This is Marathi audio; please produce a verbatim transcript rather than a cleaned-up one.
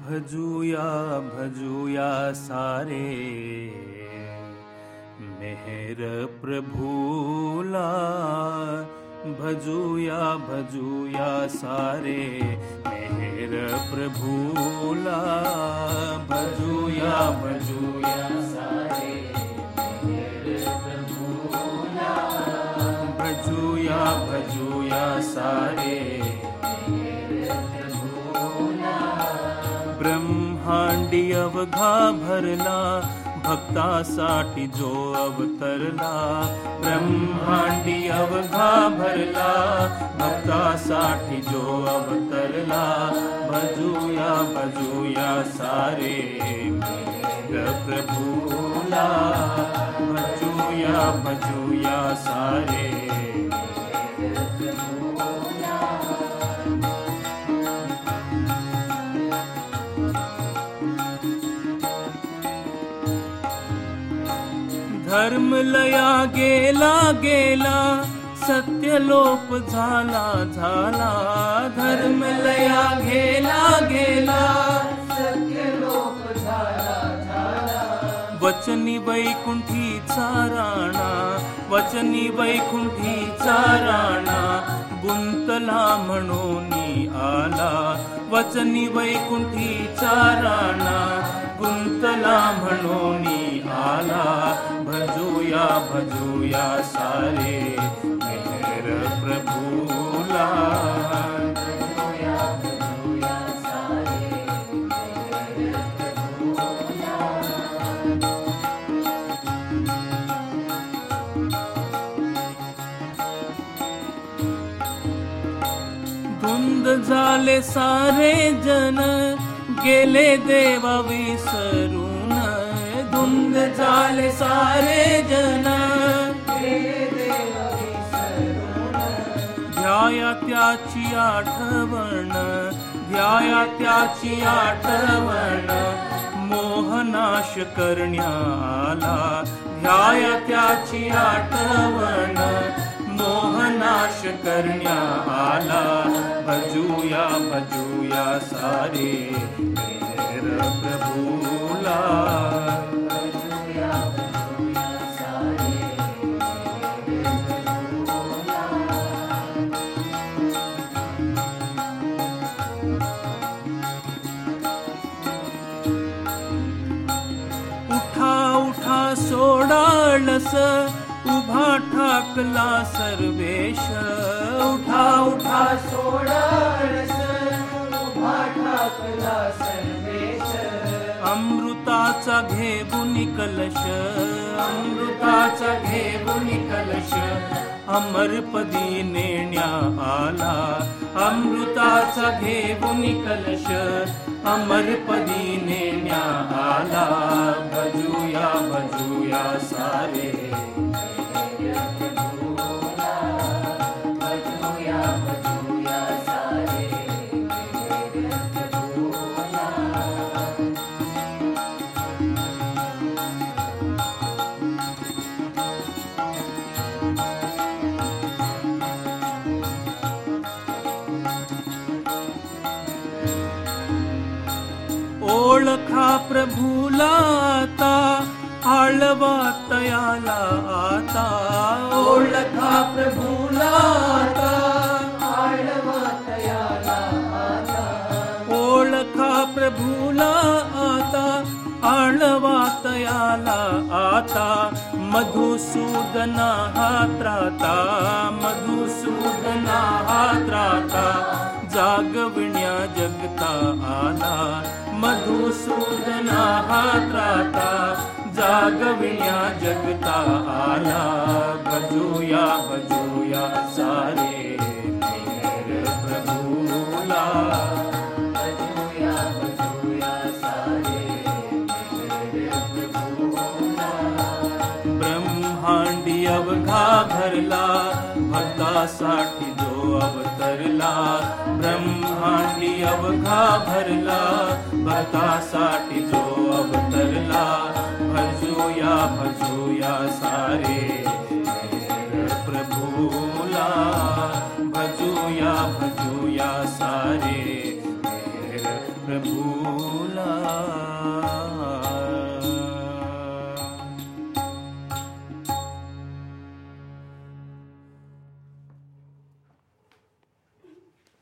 भजूया भजूया सारे मेहर प्रभूला, भजूया भजूया सारे मेहर प्रभूला, भजूया भजूया सारे मेहर प्रभूला, भजूया भजूया सारे मेहर प्रभूला। ब्रह्मांडी अवघा भरला भक्तासाठी जो अवतरला, ब्रह्मांडी अवघा भरला भक्तासाठी जो अवतरला, भजूया भजूया सारे मेहर प्रभूला, भजूया भजूया सारे मेहर प्रभूला। धर्म लया गेला गेला सत्य लोप झाला झाला, धर्म लया गेला गेला सत्य लोप झाला झाला। वचनी वैकुंठीचा राणा, वचनी वैकुंठीचा राणा गुंतला म्हणून आला, वचनी वैकुंठीचा राणा गुंतला म्हणून आला, भजूया भजूया सारे मेहर प्रभूला, भजूया भजूया सारे मेहर प्रभूला। धुंद झाले सारे जन गेले देवा विसरून, धुंद झाले सारे जन गेले देवा विसरून। ध्याया त्याची आठवण, ध्याया त्याची आठवण मोहनाश करण्याला, ध्याया त्याची आठवण मोहनाश करण्याला, भजूया भजूया सारे मेहर प्रभूला, भजूया भजूया सारे मेहर प्रभूला। उठा उठा सोडाळस उभा ठाकला सर्वेश, उठा उठा सोडाळस उभा ठाकला सर्वेश। अमृताचा घेऊन कलश, अमृताचा घेऊन कलश अमरपदी नेण्या आला, अमृताचा घेऊन कलश अमरपदी नेण्या आला, भजूया भजूया सारे मेहर प्रभूला, भजूया भजूया सारे मेहर प्रभूला। ओळखा प्रभूला आता आळवा तयाला आता, ओळखा प्रभूला आता आळवा तयाला आता, ओळखा प्रभूला आता आळवा तयाला आता। मधुसूदना हा त्राता, मधुसूदना हा त्राता जागविण्या जगता आला, मधुसूदना हा त्राता जागविण्या जगता आला, भजूया भजूया सारे मेहर प्रभूला, भजूया भजूया सारे मेहर प्रभूला। ब्रह्मांडी अवघा भरला भक्तासाठी जो अवतरला, ब्रह्मांडी अवघा भरला भक्तासाठी जो अवतरला, भजूया भजूया सारे मेहर प्रभूला, भजूया भजूया सारे मेहर प्रभूला